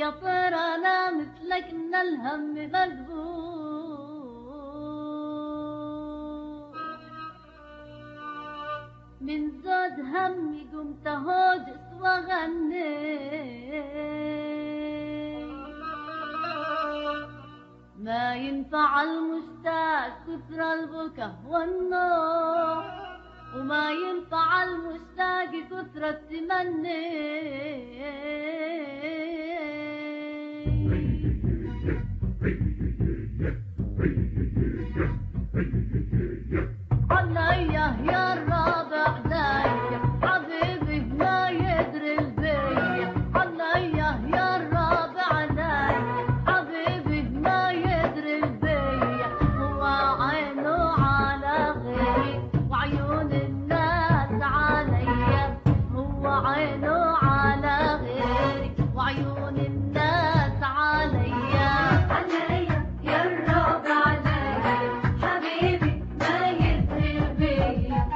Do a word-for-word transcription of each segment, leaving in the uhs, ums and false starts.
ويا طير انا مثلك ان الهم مذبوح من زود همي قمت هوجس وغني ما ينفع المشتاق كثر البكا والنوح وما ينفع المشتاق كثر التمني عليا يا الرابع دايك حبيبي ما يدري البيع عليا يا الرابع دايك حبيبي ما يدري البيع هو عينه على غيري وعيون الناس عليا هو عينه على غيري وعيون الناس عليا عليا يا الرابع دايك حبيبي ما يدري البيع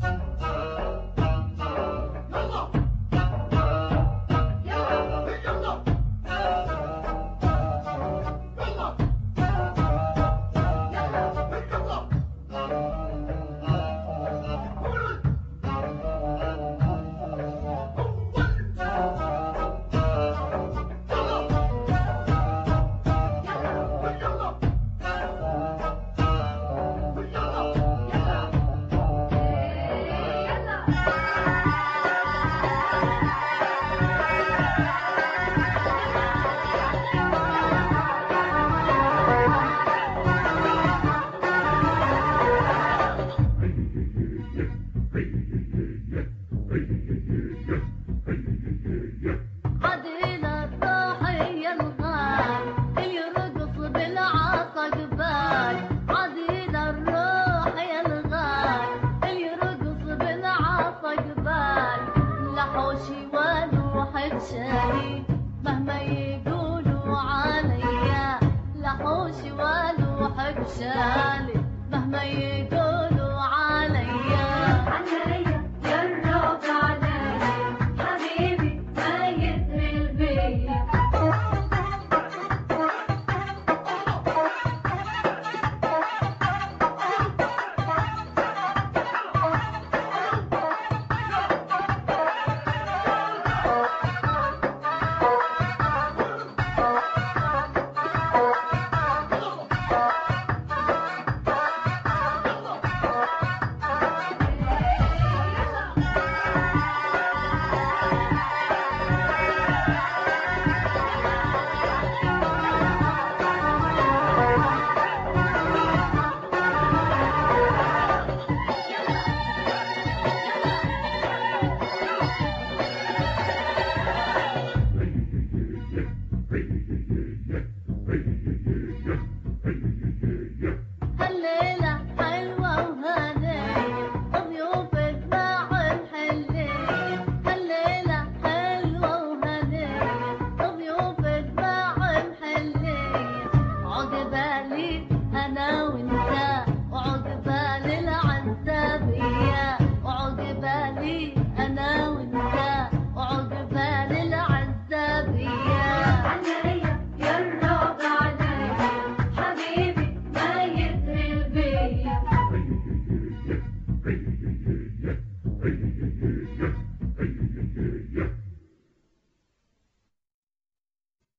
عديل الروحي الغالي اللي يرقص بالعصا قبال عديل الروحي الغالي اللي يرقص بالعصا قبال لحوشي ولوحة شالي مهما يقولوا عليا لحوشي ولوحة شالي مهما يقولوا عليا عليا يا الرابع دايك حبيبي ما يدري البيع هالليلة حلوة وهنية ضيوفك مع الحلية هالليلة حلوة وهنية ضيوفك مع الحلية عقبالي أنا وأنت وعقبال العنتبية وعقبالي أنا وأنت وعقبال العنتبية عليا يا الرابع دايك حبيبي ما يدري البيع